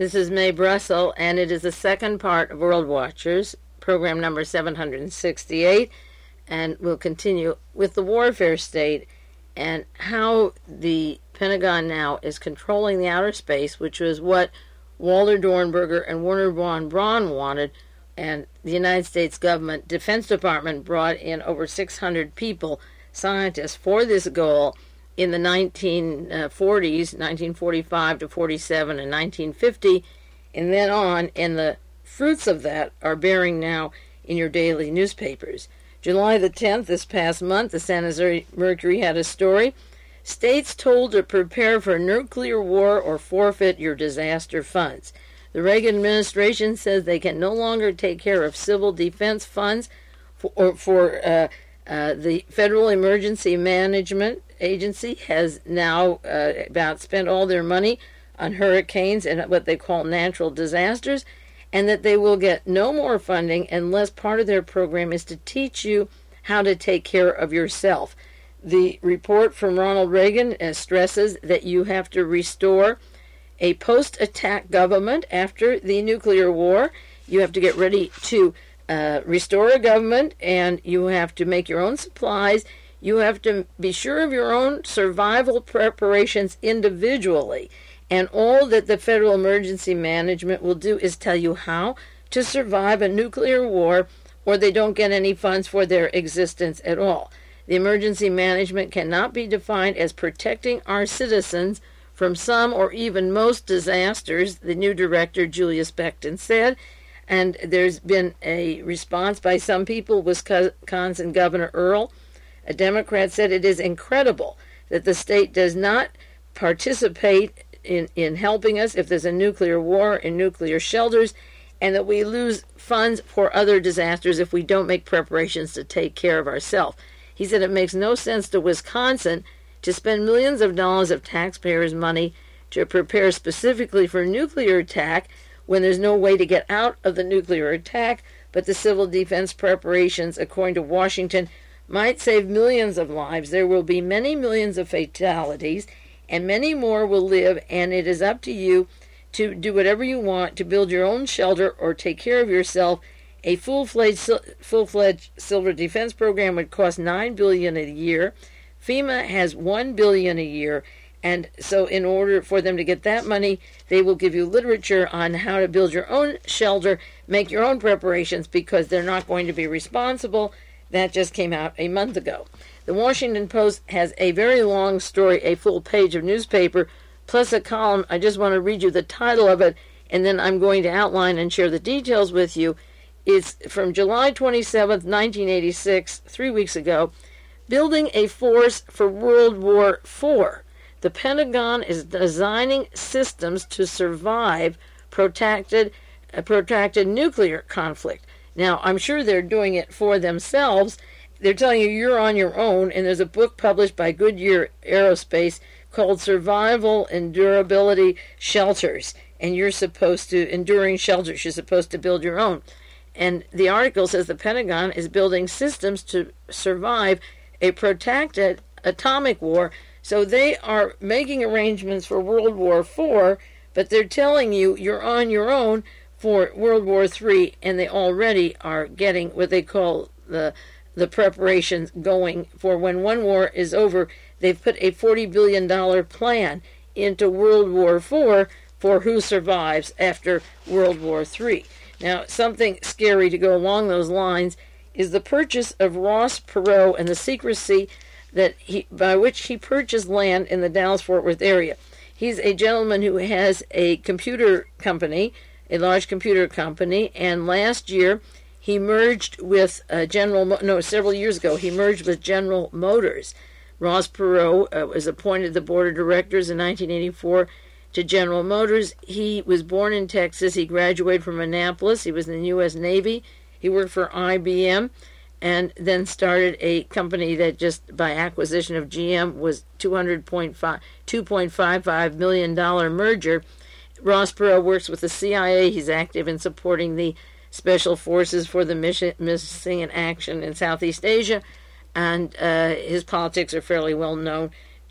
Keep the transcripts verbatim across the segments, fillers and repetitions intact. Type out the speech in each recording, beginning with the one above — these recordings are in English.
This is Mae Brussel, and it is the second part of World Watchers, program number seven hundred sixty-eight, and we'll continue with the warfare state and how the Pentagon now is controlling the outer space, which was what Walter Dornberger and Wernher von Braun wanted, and the United States government Defense Department brought in over six hundred people, scientists, for this goal in the nineteen forties, nineteen forty-five to forty-seven, and nineteen fifty, and then on, and the fruits of that are bearing now in your daily newspapers. July the tenth, this past month, the San Jose Mercury had a story. States told to prepare for nuclear war or forfeit your disaster funds. The Reagan administration says they can no longer take care of civil defense funds for, or for uh, uh, the Federal Emergency Management Agency has now uh, about spent all their money on hurricanes and what they call natural disasters, and that they will get no more funding unless part of their program is to teach you how to take care of yourself. The report from Ronald Reagan uh, stresses that you have to restore a post-attack government after the nuclear war. You have to get ready to uh, restore a government, and you have to make your own supplies. You have to be sure of your own survival preparations individually. And all that the Federal Emergency Management will do is tell you how to survive a nuclear war, or they don't get any funds for their existence at all. The emergency management cannot be defined as protecting our citizens from some or even most disasters, the new director, Julius Beckton, said. And there's been a response by some people. Wisconsin Governor Earl, a Democrat, said it is incredible that the state does not participate in, in helping us if there's a nuclear war in nuclear shelters, and that we lose funds for other disasters if we don't make preparations to take care of ourselves. He said it makes no sense to Wisconsin to spend millions of dollars of taxpayers' money to prepare specifically for nuclear attack when there's no way to get out of the nuclear attack, but the civil defense preparations, according to Washington, might save millions of lives. There will be many millions of fatalities, and many more will live, and it is up to you to do whatever you want to build your own shelter or take care of yourself. A full-fledged, full-fledged civil defense program would cost nine billion dollars a year. FEMA has one billion dollars a year, and so in order for them to get that money, they will give you literature on how to build your own shelter, make your own preparations, because they're not going to be responsible. That just came out a month ago. The Washington Post has a very long story, a full page of newspaper, plus a column. I just want to read you the title of it, and then I'm going to outline and share the details with you. It's from July twenty-seventh, nineteen eighty-six, three weeks ago. Building a force for World War Four. The Pentagon is designing systems to survive protracted, uh, protracted nuclear conflict. Now, I'm sure they're doing it for themselves. They're telling you you're on your own, and there's a book published by Goodyear Aerospace called Survival and Durability Shelters, and you're supposed to, enduring shelters, you're supposed to build your own. And the article says the Pentagon is building systems to survive a protracted atomic war. So they are making arrangements for World War Four, but they're telling you you're on your own for World War Three, and they already are getting what they call the the preparations going for when one war is over. They've put a forty billion dollars plan into World War Four for who survives after World War Three. Now, something scary to go along those lines is the purchase of Ross Perot and the secrecy that he, by which he purchased land in the Dallas-Fort Worth area. He's a gentleman who has a computer company, a large computer company, and last year he merged with uh, General, Mo- no, several years ago, he merged with General Motors. Ross Perot uh, was appointed to the board of directors in nineteen eighty-four to General Motors. He was born in Texas. He graduated from Annapolis. He was in the U S Navy. He worked for I B M and then started a company that just by acquisition of G M was two hundred point five, two point five five million dollars merger. Ross Perot works with the C I A. He's active in supporting the Special Forces for the mission, Missing in Action in Southeast Asia, and uh, his politics are fairly well known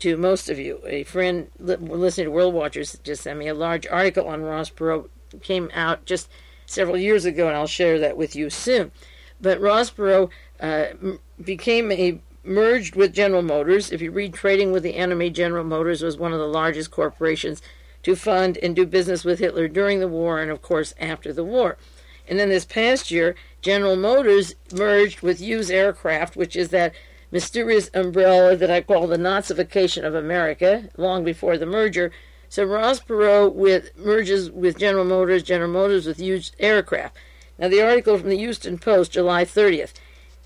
to most of you. A friend li- listening to World Watchers just sent me a large article on Ross Perot. Came out just several years ago, and I'll share that with you soon. But Ross Perot uh, became a merged with General Motors. If you read Trading with the Enemy, General Motors was one of the largest corporations to fund and do business with Hitler during the war and, of course, after the war. And then this past year, General Motors merged with Hughes Aircraft, which is that mysterious umbrella that I call the Nazification of America, long before the merger. So Ross Perot with, merges with General Motors, General Motors with Hughes Aircraft. Now the article from the Houston Post, July thirtieth.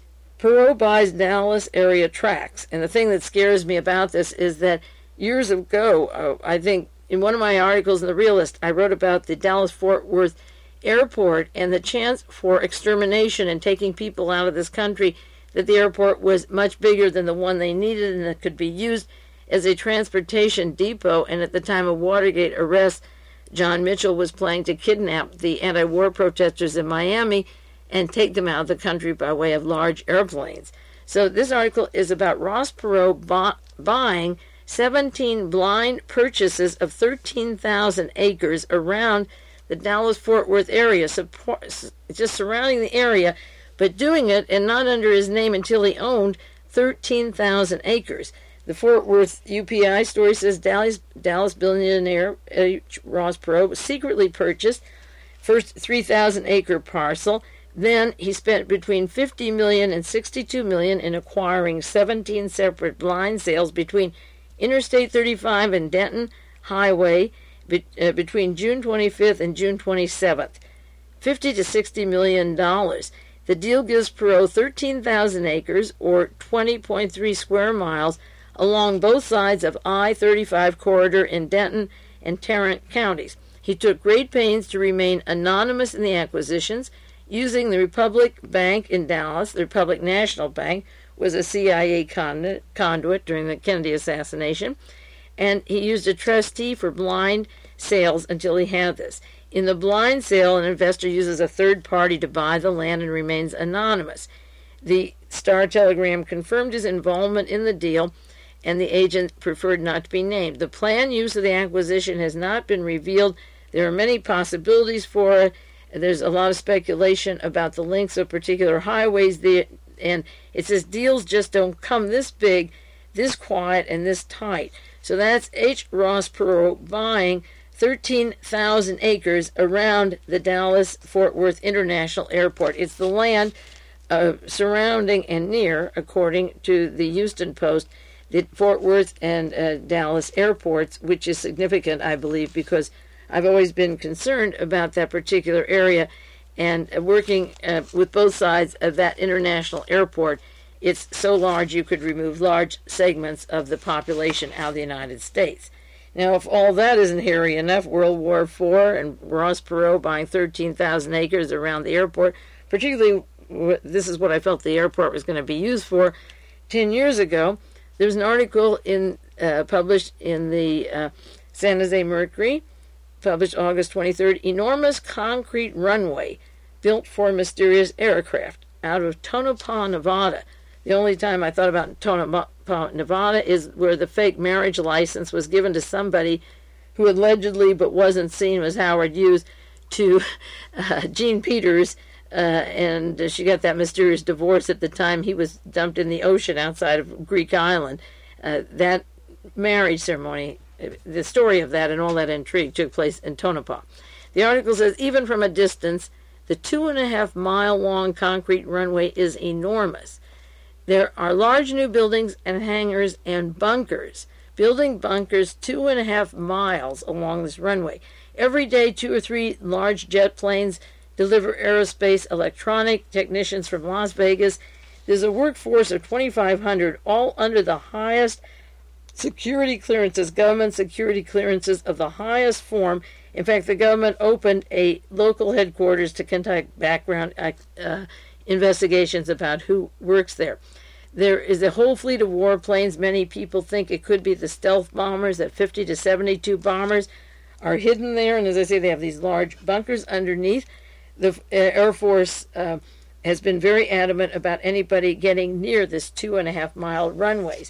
Perot buys Dallas area tracks. And the thing that scares me about this is that years ago, uh, I think in one of my articles in The Realist, I wrote about the Dallas-Fort Worth airport and the chance for extermination and taking people out of this country, that the airport was much bigger than the one they needed and that could be used as a transportation depot. And at the time of Watergate arrest, John Mitchell was planning to kidnap the anti-war protesters in Miami and take them out of the country by way of large airplanes. So this article is about Ross Perot bu- buying seventeen blind purchases of thirteen thousand acres around the Dallas-Fort Worth area, support, just surrounding the area, but doing it and not under his name until he owned thirteen thousand acres. The Fort Worth U P I story says Dallas, Dallas billionaire uh, Ross Perot secretly purchased first three thousand acre parcel. Then he spent between fifty million dollars and sixty-two million dollars in acquiring seventeen separate blind sales between Interstate thirty-five and Denton Highway be, uh, between June twenty-fifth and June twenty-seventh. fifty to sixty million dollars. The deal gives Perot thirteen thousand acres, or twenty point three square miles, along both sides of I thirty-five corridor in Denton and Tarrant counties. He took great pains to remain anonymous in the acquisitions, using the Republic Bank in Dallas. The Republic National Bank was a C I A conduit, conduit during the Kennedy assassination, and he used a trustee for blind sales until he had this. In the blind sale, an investor uses a third party to buy the land and remains anonymous. The Star-Telegram confirmed his involvement in the deal, and the agent preferred not to be named. The planned use of the acquisition has not been revealed. There are many possibilities for it. There's a lot of speculation about the links of particular highways there, and it says deals just don't come this big, this quiet, and this tight. So that's H. Ross Perot buying thirteen thousand acres around the Dallas-Fort Worth International Airport. It's the land uh, surrounding and near, according to the Houston Post, the Fort Worth and uh, Dallas airports, which is significant, I believe, because I've always been concerned about that particular area, and uh, working uh, with both sides of that international airport. It's so large you could remove large segments of the population out of the United States. Now, if all that isn't hairy enough, World War Four and Ross Perot buying thirteen thousand acres around the airport, particularly this is what I felt the airport was going to be used for. Ten years ago, there was an article in uh, published in the uh, San Jose Mercury, published August twenty-third, enormous concrete runway built for mysterious aircraft out of Tonopah, Nevada. The only time I thought about Tonopah, Nevada is where the fake marriage license was given to somebody who allegedly but wasn't seen was Howard Hughes to uh, Jean Peters, uh, and she got that mysterious divorce at the time he was dumped in the ocean outside of Greek Island. Uh, that marriage ceremony, the story of that and all that intrigue took place in Tonopah. The article says, even from a distance, the two and a half mile long concrete runway is enormous. There are large new buildings and hangars and bunkers, building bunkers two and a half miles along this runway. Every day, two or three large jet planes deliver aerospace electronic technicians from Las Vegas. There's a workforce of twenty-five hundred, all under the highest security clearances, government security clearances of the highest form. In fact, the government opened a local headquarters to conduct background uh, investigations about who works there. There is a whole fleet of warplanes. Many people think it could be the stealth bombers, that fifty to seventy-two bombers are hidden there. And as I say, they have these large bunkers underneath. The uh, Air Force uh, has been very adamant about anybody getting near this two and a half mile runways.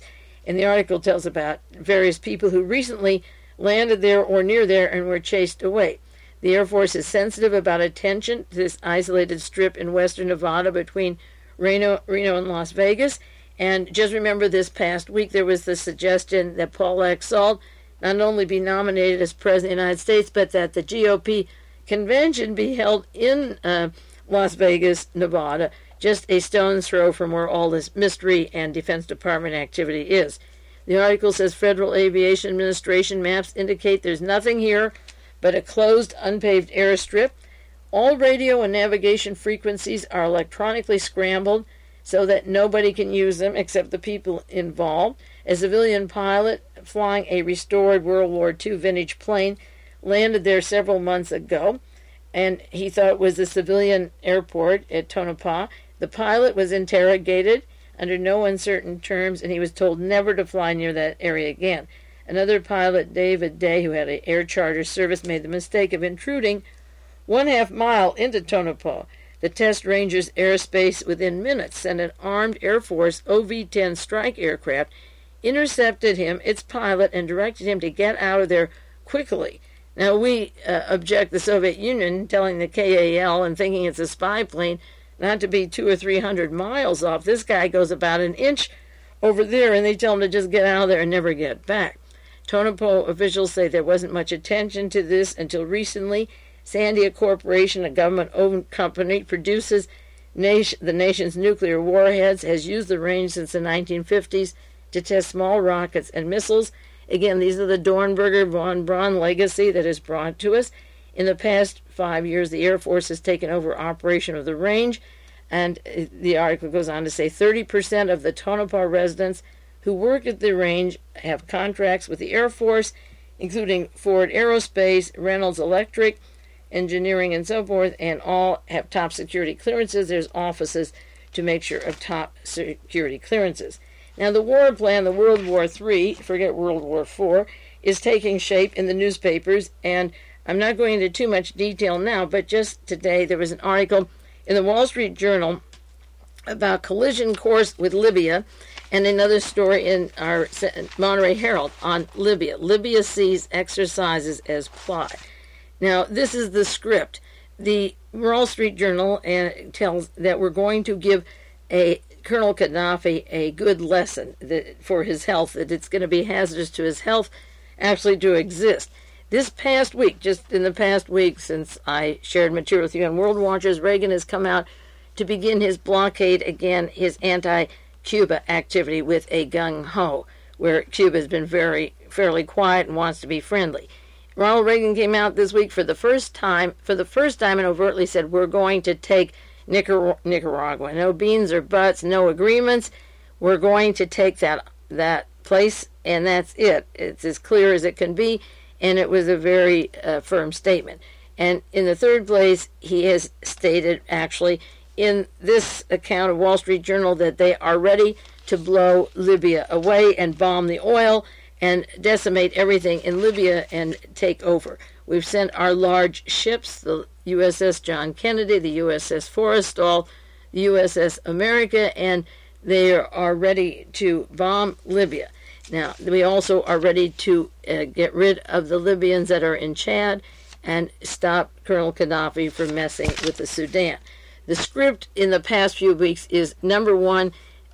And the article tells about various people who recently landed there or near there and were chased away. The Air Force is sensitive about attention to this isolated strip in western Nevada between Reno, Reno and Las Vegas. And just remember, this past week there was the suggestion that Paul Laxalt not only be nominated as President of the United States, but that the G O P convention be held in uh, Las Vegas, Nevada, just a stone's throw from where all this mystery and Defense Department activity is. The article says Federal Aviation Administration maps indicate there's nothing here but a closed, unpaved airstrip. All radio and navigation frequencies are electronically scrambled so that nobody can use them except the people involved. A civilian pilot flying a restored World War Two vintage plane landed there several months ago, and he thought it was a civilian airport at Tonopah. The pilot was interrogated under no uncertain terms, and he was told never to fly near that area again. Another pilot, David Day, who had an air charter service, made the mistake of intruding one half mile into Tonopah. The test ranger's airspace within minutes sent an armed Air Force O V ten strike aircraft, intercepted him, its pilot, and directed him to get out of there quickly. Now, we uh, object the Soviet Union telling the K A L and thinking it's a spy plane not to be two or three hundred miles off. This guy goes about an inch over there, and they tell him to just get out of there and never get back. Tonopah officials say there wasn't much attention to this until recently. Sandia Corporation, a government-owned company, produces nation, the nation's nuclear warheads, has used the range since the nineteen fifties to test small rockets and missiles. Again, these are the Dornberger von Braun legacy that is brought to us. In the past five years, the Air Force has taken over operation of the range, and the article goes on to say thirty percent of the Tonopah residents who work at the range have contracts with the Air Force, including Ford Aerospace, Reynolds Electric, Engineering, and so forth, and all have top security clearances. There's offices to make sure of top security clearances. Now, the war plan, the World War Three, forget World War Four, is taking shape in the newspapers, and I'm not going into too much detail now, but just today there was an article in the Wall Street Journal about collision course with Libya, and another story in our Monterey Herald on Libya. Libya sees exercises as plot. Now, this is the script. The Wall Street Journal uh, tells that we're going to give a Colonel Gaddafi a good lesson that, for his health, that it's going to be hazardous to his health actually to exist. This past week, just in the past week since I shared material with you on World Watchers, Reagan has come out to begin his blockade again, his anti-Cuba activity with a gung-ho, where Cuba has been very fairly quiet and wants to be friendly. Ronald Reagan came out this week for the first time, for the first time, and overtly said, we're going to take Nicar- Nicaragua. No beans or buts, no agreements. We're going to take that that place, and that's it. It's as clear as it can be, and it was a very uh, firm statement. And in the third place, he has stated, actually, in this account of Wall Street Journal, that they are ready to blow Libya away and bomb the oil and decimate everything in Libya and take over. We've sent our large ships, the U S S John Kennedy, the U S S Forrestal, the U S S America, and they are ready to bomb Libya. Now, we also are ready to uh, get rid of the Libyans that are in Chad and stop Colonel Gaddafi from messing with the Sudan. The script in the past few weeks is, number one,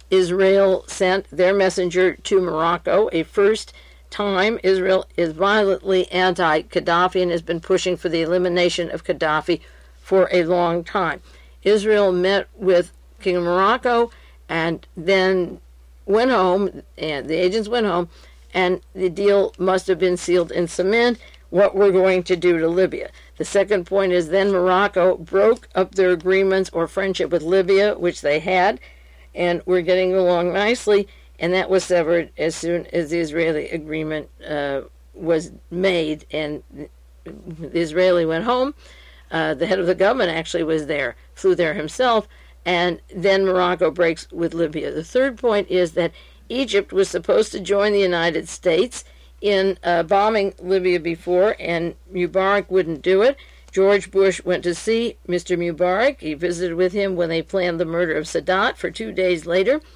Israel sent their messenger to Morocco. A first time, Israel is violently anti-Gaddafi and has been pushing for the elimination of Gaddafi for a long time. Israel met with King of Morocco and then went home, and the agents went home, and the deal must have been sealed in cement, what we're going to do to Libya. The second point is then Morocco broke up their agreements or friendship with Libya, which they had, and we're getting along nicely, and that was severed as soon as the Israeli agreement uh, was made, and the Israeli went home. Uh, the head of the government actually was there, flew there himself, and then Morocco breaks with Libya. The third point is that Egypt was supposed to join the United States in uh, bombing Libya before, and Mubarak wouldn't do it. George Bush went to see Mister Mubarak. He visited with him when they planned the murder of Sadat. For two days later,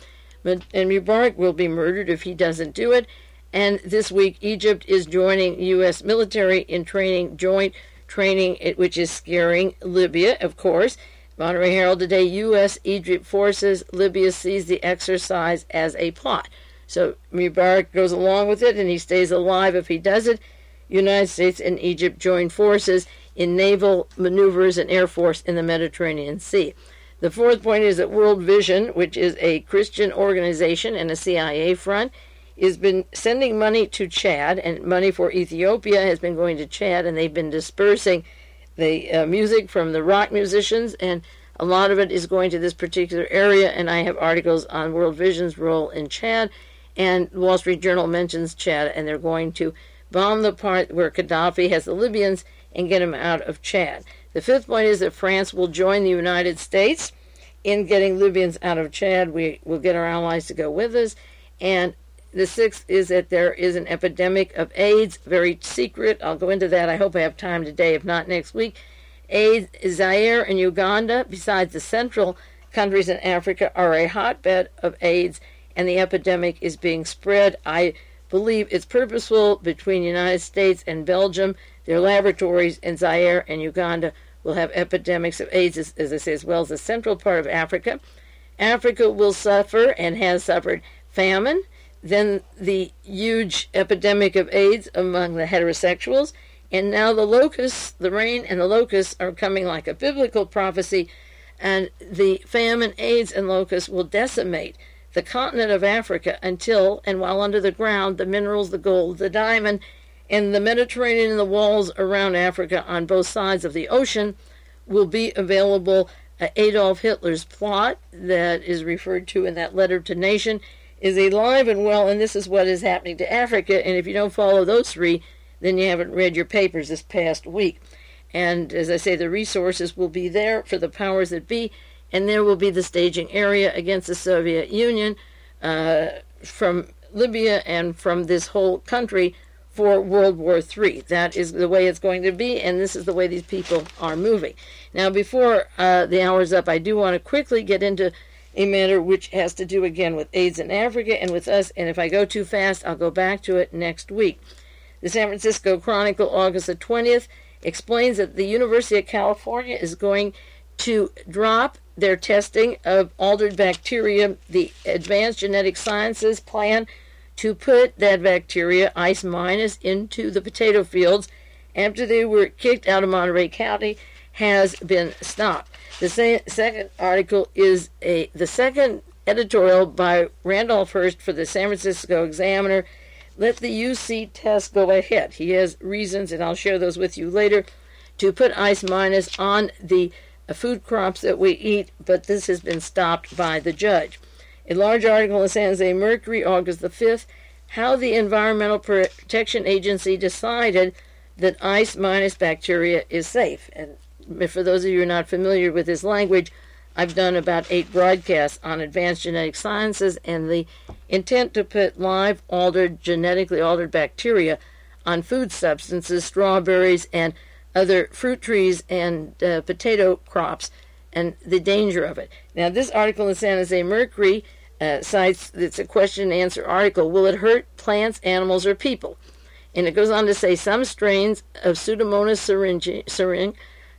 and Mubarak will be murdered if he doesn't do it. And this week, Egypt is joining U S military in training, joint training, which is scaring Libya, of course. Monterey Herald today, U S Egypt forces, Libya sees the exercise as a plot. So Mubarak goes along with it, and he stays alive if he does it. United States and Egypt join forces in naval maneuvers and air force in the Mediterranean Sea. The fourth point is that World Vision, which is a Christian organization and a C I A front, has been sending money to Chad, and money for Ethiopia has been going to Chad, and they've been dispersing the uh, music from the rock musicians, and a lot of it is going to this particular area, and I have articles on World Vision's role in Chad, and the Wall Street Journal mentions Chad, and they're going to bomb the part where Gaddafi has the Libyans and get them out of Chad. The fifth point is that France will join the United States in getting Libyans out of Chad. We will get our allies to go with us. And the sixth is that there is an epidemic of AIDS, very secret. I'll go into that. I hope I have time today, if not next week. AIDS, Zaire and Uganda, besides the central countries in Africa, are a hotbed of AIDS, and the epidemic is being spread. I believe it's purposeful between the United States and Belgium. Their laboratories in Zaire and Uganda will have epidemics of AIDS, as, as I say, as well as the central part of Africa. Africa will suffer and has suffered famine, then the huge epidemic of AIDS among the heterosexuals, and now the locusts, the rain and the locusts are coming like a biblical prophecy, and the famine, AIDS, and locusts will decimate the continent of Africa until, and while under the ground, the minerals, the gold, the diamond, and the Mediterranean and the walls around Africa on both sides of the ocean will be available. Uh, Adolf Hitler's plot that is referred to in that letter to Nation is alive and well, and this is what is happening to Africa. And if you don't follow those three, then you haven't read your papers this past week. And as I say, the resources will be there for the powers that be, and there will be the staging area against the Soviet Union uh, from Libya and from this whole country for World War Three. That is the way it's going to be, and this is the way these people are moving. Now, before uh, the hour's up, I do want to quickly get into a matter which has to do again with AIDS in Africa and with us, and if I go too fast, I'll go back to it next week. The San Francisco Chronicle, August the twentieth, explains that the University of California is going to drop their testing of altered bacteria. The Advanced Genetic Sciences plan to put that bacteria, ICE minus, into the potato fields after they were kicked out of Monterey County has been stopped. The sa- second article is a the second editorial by Randolph Hearst for the San Francisco Examiner. Let the U C test go ahead. He has reasons, and I'll share those with you later, to put ICE minus on the uh, food crops that we eat, but this has been stopped by the judge. A large article in San Jose Mercury, August the fifth, how the Environmental Protection Agency decided that ICE minus bacteria is safe. And for those of you who are not familiar with this language, I've done about eight broadcasts on advanced genetic sciences and the intent to put live, altered, genetically altered bacteria on food substances, strawberries, and other fruit trees and uh, potato crops, and the danger of it. Now, this article in San Jose Mercury uh, cites, it's a question and answer article, will it hurt plants, animals, or people? And it goes on to say some strains of Pseudomonas syringae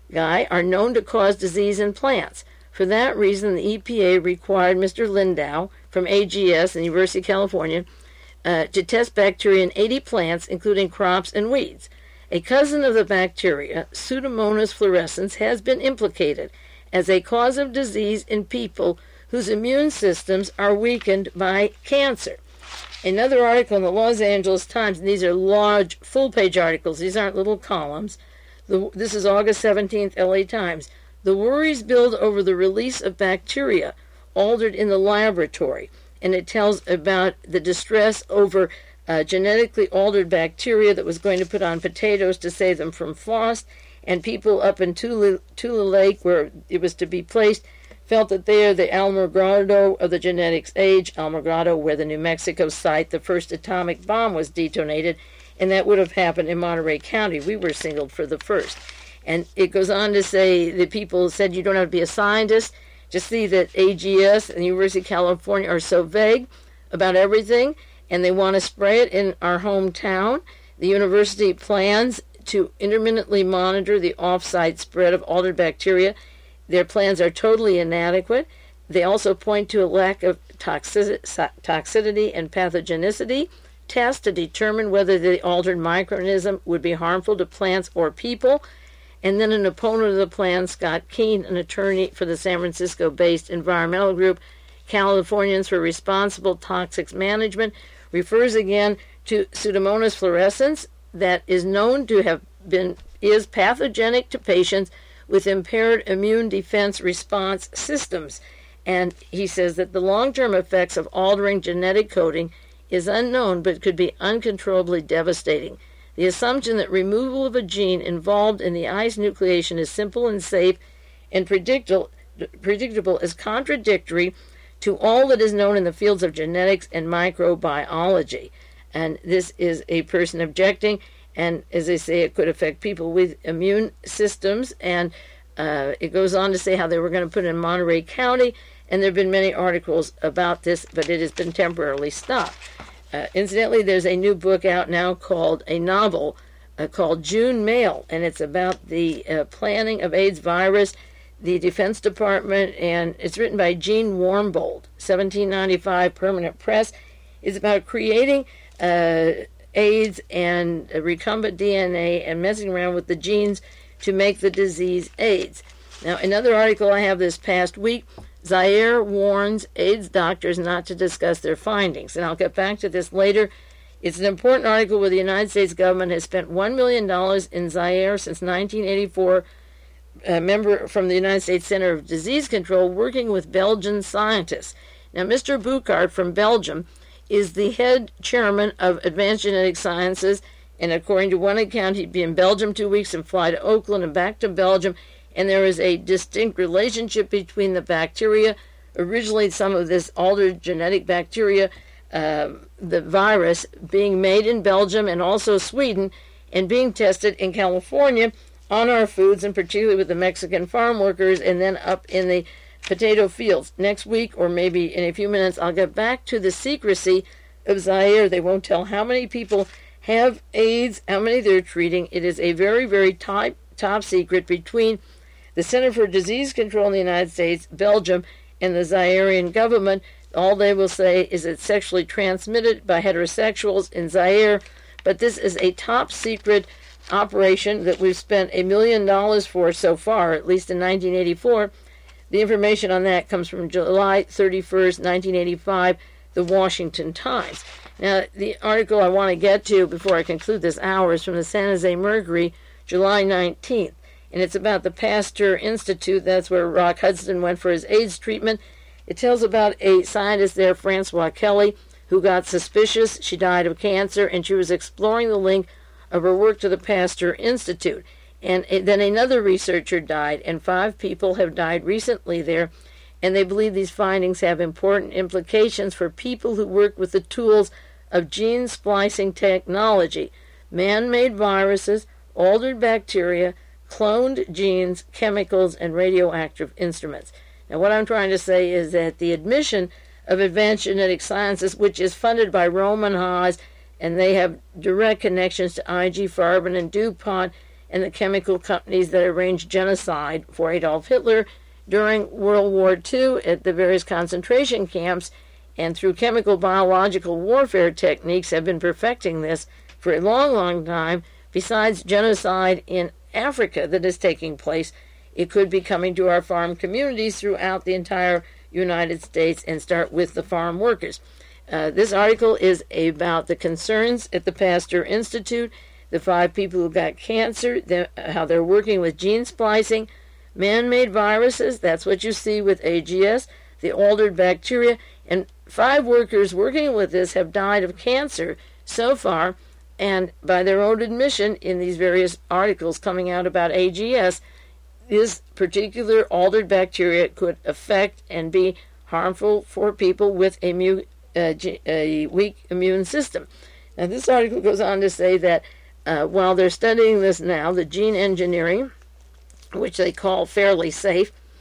are known to cause disease in plants. For that reason, the E P A required Mister Lindau from A G S, the University of California, uh, to test bacteria in eighty plants, including crops and weeds. A cousin of the bacteria, Pseudomonas fluorescens, has been implicated as a cause of disease in people whose immune systems are weakened by cancer. Another article in the Los Angeles Times, and these are large, full-page articles. These aren't little columns. The, this is August seventeenth, L A Times. The worries build over the release of bacteria altered in the laboratory, and it tells about the distress over uh, genetically altered bacteria that was going to put on potatoes to save them from frost, and people up in Tula, Tula Lake, where it was to be placed, felt that they are the Alamogordo of the genetics age, Alamogordo, where the New Mexico site, the first atomic bomb was detonated, and that would have happened in Monterey County. We were singled for the first. And it goes on to say that people said you don't have to be a scientist Just see that A G S and the University of California are so vague about everything, and they want to spray it in our hometown. The university plans to intermittently monitor the off-site spread of altered bacteria. Their plans are totally inadequate. They also point to a lack of toxic- toxicity and pathogenicity tests to determine whether the altered microorganism would be harmful to plants or people. And then an opponent of the plan, Scott Keen, an attorney for the San Francisco-based environmental group Californians for Responsible Toxics Management, refers again to Pseudomonas fluorescens that is known to have been is pathogenic to patients with impaired immune defense response systems. And he says that the long-term effects of altering genetic coding is unknown but could be uncontrollably devastating. The assumption that removal of a gene involved in the I C E nucleation is simple and safe and predictable, predictable is contradictory to all that is known in the fields of genetics and microbiology. And this is a person objecting, and as I say, it could affect people with immune systems. And uh, it goes on to say how they were going to put it in Monterey County, and there have been many articles about this, but it has been temporarily stopped. Uh, incidentally, there's a new book out now called, a novel uh, called June Mail, and it's about the uh, planning of AIDS virus, the Defense Department, and it's written by Gene Warmbold, seventeen ninety-five, Permanent Press. It's about creating uh, AIDS and uh, recombinant D N A and messing around with the genes to make the disease AIDS. Now, another article I have this past week, Zaire warns AIDS doctors not to discuss their findings, and I'll get back to this later. It's an important article where the United States government has spent one million dollars in Zaire since nineteen eighty-four, a member from the United States Center of Disease Control, working with Belgian scientists. Now, Mister Boucard from Belgium is the head chairman of Advanced Genetic Sciences, and according to one account, he'd be in Belgium two weeks and fly to Oakland and back to Belgium, and there is a distinct relationship between the bacteria, originally some of this altered genetic bacteria, uh, the virus, being made in Belgium and also Sweden, and being tested in California on our foods, and particularly with the Mexican farm workers, and then up in the potato fields. Next week, or maybe in a few minutes, I'll get back to the secrecy of Zaire. They won't tell how many people have AIDS, how many they're treating. It is a very, very top, top secret between the Center for Disease Control in the United States, Belgium, and the Zairean government. All they will say is it's sexually transmitted by heterosexuals in Zaire, but this is a top secret operation that we've spent a million dollars for so far, at least in nineteen eighty-four. The information on that comes from July thirty-first, nineteen eighty-five, the Washington Times. Now, the article I want to get to before I conclude this hour is from the San Jose Mercury, July nineteenth, and it's about the Pasteur Institute. That's where Rock Hudson went for his AIDS treatment. It tells about a scientist there, Francois Kelly, who got suspicious. She died of cancer, and she was exploring the link of her work to the Pasteur Institute. And then another researcher died, and five people have died recently there, and they believe these findings have important implications for people who work with the tools of gene splicing technology, man-made viruses, altered bacteria, cloned genes, chemicals, and radioactive instruments. Now, what I'm trying to say is that the admission of Advanced Genetic Sciences, which is funded by Roman Haas, and they have direct connections to I G Farben and DuPont and the chemical companies that arranged genocide for Adolf Hitler during World War Two at the various concentration camps, and through chemical biological warfare techniques have been perfecting this for a long, long time. Besides genocide in Africa that is taking place, it could be coming to our farm communities throughout the entire United States, and start with the farm workers. Uh, this article is about the concerns at the Pasteur Institute, the five people who got cancer, the, how they're working with gene splicing, man-made viruses, that's what you see with A G S, the altered bacteria, and five workers working with this have died of cancer so far, and by their own admission in these various articles coming out about A G S, this particular altered bacteria could affect and be harmful for people with a, mu- uh, a weak immune system. Now, this article goes on to say that uh, while they're studying this now, the gene engineering, which they call fairly safe,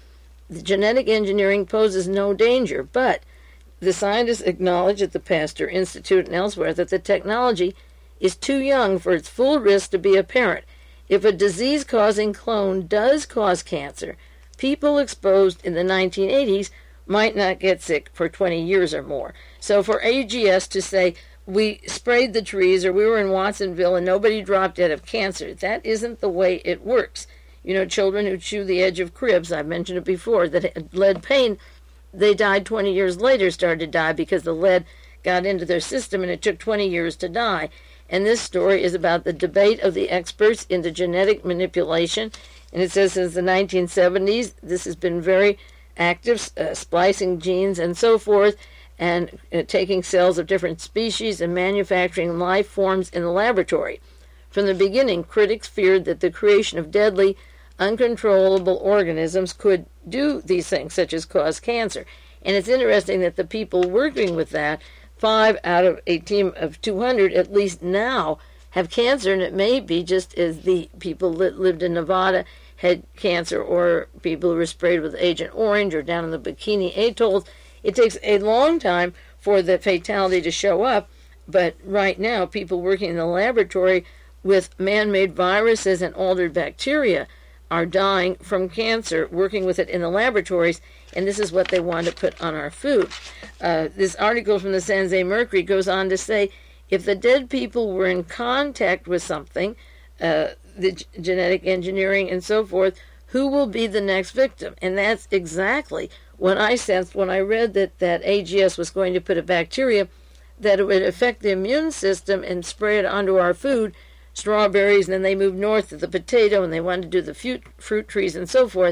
the genetic engineering poses no danger, but the scientists acknowledge at the Pasteur Institute and elsewhere that the technology is too young for its full risk to be apparent. If a disease-causing clone does cause cancer, people exposed in the nineteen eighties might not get sick for twenty years or more. So for A G S to say, we sprayed the trees, or we were in Watsonville and nobody dropped dead of cancer, that isn't the way it works. You know, children who chew the edge of cribs, I've mentioned it before, that had lead paint, they died twenty years later, started to die because the lead got into their system and it took twenty years to die. And this story is about the debate of the experts into genetic manipulation. And it says since the nineteen seventies, this has been very active, uh, splicing genes and so forth, and uh, taking cells of different species and manufacturing life forms in the laboratory. From the beginning, critics feared that the creation of deadly, uncontrollable organisms could do these things, such as cause cancer. And it's interesting that the people working with that, five out of a team of two hundred at least now, have cancer, and it may be just as the people that lived in Nevada had cancer, or people who were sprayed with Agent Orange, or down in the Bikini Atolls. It takes a long time for the fatality to show up, but right now people working in the laboratory with man-made viruses and altered bacteria are dying from cancer, working with it in the laboratories, and this is what they want to put on our food. Uh, this article from the San Jose Mercury goes on to say, if the dead people were in contact with something, uh, the g- genetic engineering and so forth, who will be the next victim? And that's exactly what I sensed when I read that, that A G S was going to put a bacteria that it would affect the immune system and spray it onto our food, strawberries, and then they moved north to the potato, and they wanted to do the fruit, fruit trees and so forth.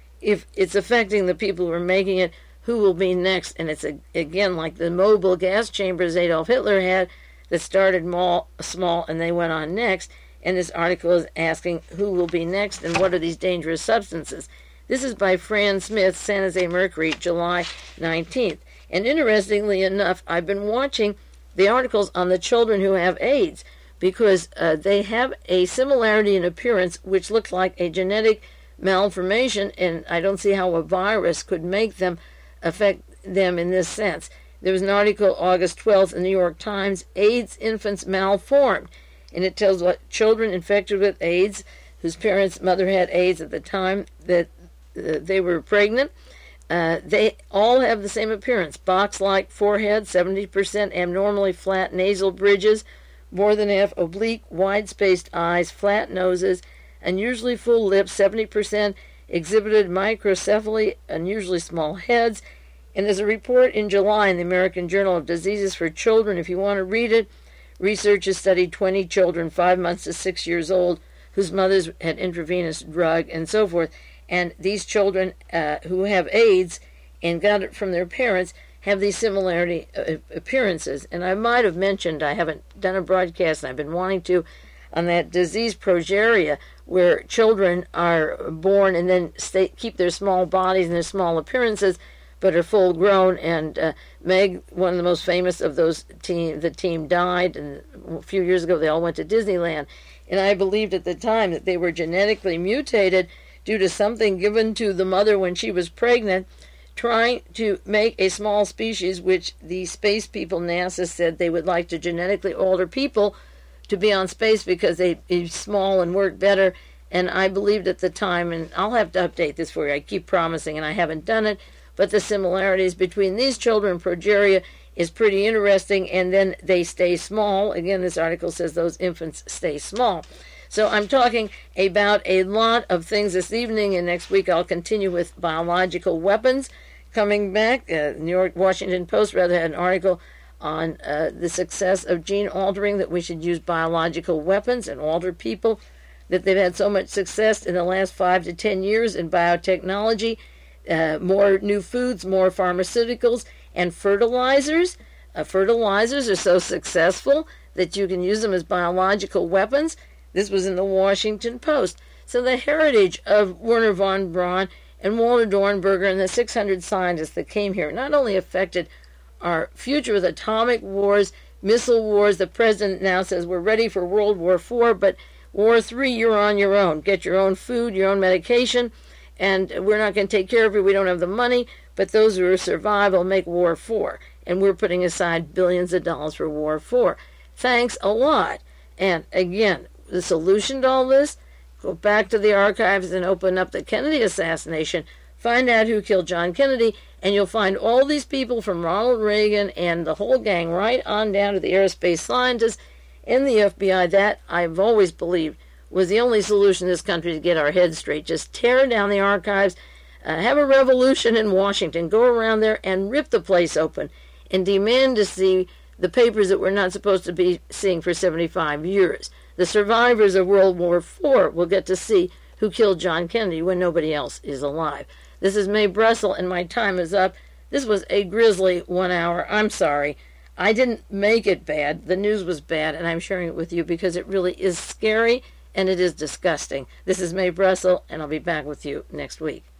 If it's affecting the people who are making it, who will be next? And it's, a, again, like the mobile gas chambers Adolf Hitler had that started small, small and they went on next. And this article is asking who will be next and what are these dangerous substances. This is by Fran Smith, San Jose Mercury, July nineteenth. And interestingly enough, I've been watching the articles on the children who have AIDS, because uh, they have a similarity in appearance which looks like a genetic malformation, and I don't see how a virus could make them affect them in this sense. There was an article August twelfth in the New York Times, AIDS infants malformed, and it tells what children infected with AIDS, whose parents' mother had AIDS at the time that uh, they were pregnant, uh, they all have the same appearance, box-like forehead, seventy percent abnormally flat nasal bridges, more than half oblique, wide-spaced eyes, flat noses, unusually full lips, seventy percent exhibited microcephaly, unusually small heads. And there's a report in July in the American Journal of Diseases for Children, if you want to read it. Researchers studied twenty children, five months to six years old, whose mothers had intravenous drug and so forth. And these children uh, who have AIDS and got it from their parents have these similarity uh, appearances. And I might have mentioned, I haven't done a broadcast, and I've been wanting to, on that disease progeria, where children are born and then stay, keep their small bodies and their small appearances, but are full grown. And uh, Meg, one of the most famous of those team, the team died, and a few years ago they all went to Disneyland. And I believed at the time that they were genetically mutated due to something given to the mother when she was pregnant, trying to make a small species, which the space people, NASA, said they would like to genetically alter people to be on space because they'd be small and work better. And I believed at the time, and I'll have to update this for you, I keep promising, and I haven't done it, but the similarities between these children and progeria is pretty interesting, and then they stay small. Again, this article says those infants stay small. So I'm talking about a lot of things this evening, and next week I'll continue with biological weapons. Coming back, uh, New York Washington Post rather had an article on uh, the success of gene altering, that we should use biological weapons and alter people, that they've had so much success in the last five to ten years in biotechnology, uh, more new foods, more pharmaceuticals, and fertilizers. Uh, fertilizers are so successful that you can use them as biological weapons. This was in the Washington Post. So the heritage of Wernher von Braun and Walter Dornberger and the six hundred scientists that came here not only affected our future with atomic wars, missile wars. The president now says we're ready for World War Four, but War Three, you're on your own. Get your own food, your own medication, and we're not going to take care of you. We don't have the money, but those who survive will make war four. And we're putting aside billions of dollars for war four. Thanks a lot. And again, the solution to all this, go back to the archives and open up the Kennedy assassination, find out who killed John Kennedy, and you'll find all these people from Ronald Reagan and the whole gang right on down to the aerospace scientists in the F B I. That, I've always believed, was the only solution in this country to get our heads straight. Just tear down the archives, uh, have a revolution in Washington, go around there and rip the place open and demand to see the papers that we're not supposed to be seeing for seventy-five years. The survivors of World War Four will get to see who killed John Kennedy when nobody else is alive. This is Mae Brussell, and my time is up. This was a grisly one hour. I'm sorry. I didn't make it bad. The news was bad, and I'm sharing it with you because it really is scary and it is disgusting. This is Mae Brussell, and I'll be back with you next week.